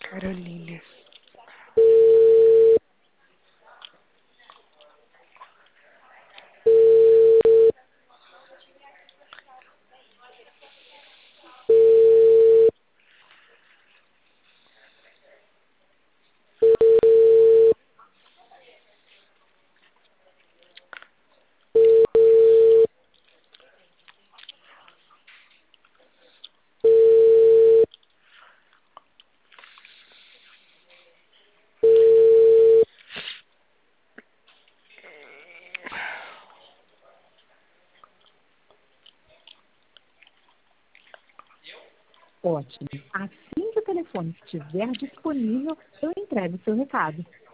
Carolina. Ótimo. Assim que o telefone estiver disponível, eu entrego o seu recado.